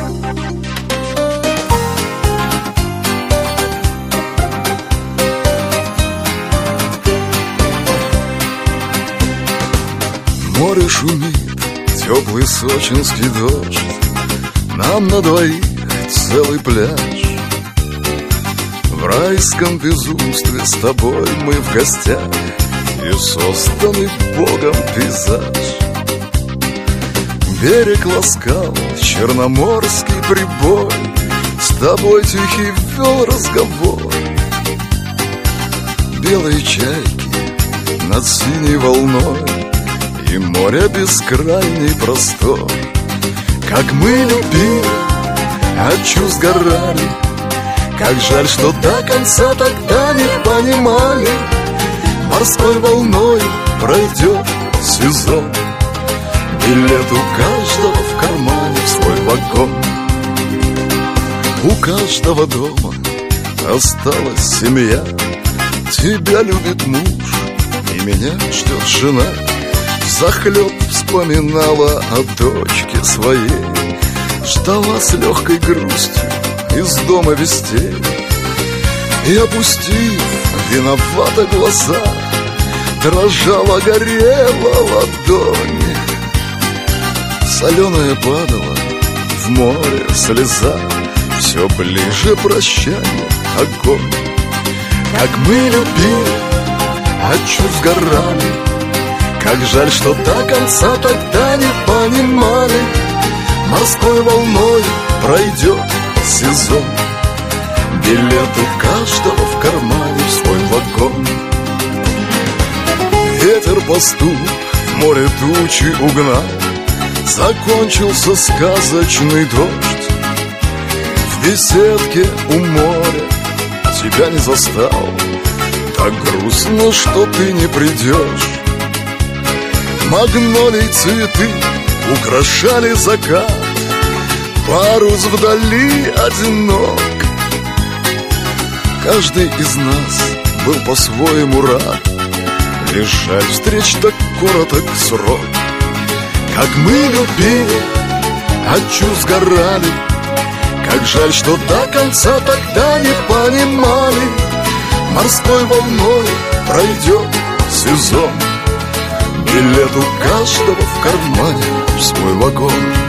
Море шумит, теплый сочинский дождь, нам на двоих целый пляж. В райском безумстве с тобой мы в гостях, и созданный Богом пейзаж. Берег ласкал черноморский прибой, с тобой тихий вел разговор. Белые чайки над синей волной, и море бескрайний простор. Как мы любили, от чувств сгорали, как жаль, что до конца тогда не понимали. Морской волной пройдет сезон, билет у каждого в кармане в свой вагон. У каждого дома осталась семья, тебя любит муж, и меня ждет жена. Взахлеб вспоминала о дочке своей, ждала с легкой грустью из дома вестей. И, опустив виновато глаза, дрожала, горела ладони. Соленая падала в море слеза, все ближе прощание, огонь. Как мы любили, от чувств сгорали, как жаль, что до конца тогда не понимали. Морской волной пройдет сезон, билет у каждого в кармане в свой вагон. Ветер пастух в море тучи угнал, закончился сказочный дождь. В беседке у моря тебя не застал, так грустно, что ты не придешь. Магнолий цветы украшали закат, парус вдали одинок. Каждый из нас был по-своему рад, лишь жаль, встреч так короток срок. Как мы любили, от чувств сгорали, как жаль, что до конца тогда не понимали. Морской волной пройдет сезон, билет у каждого в кармане в свой вагон.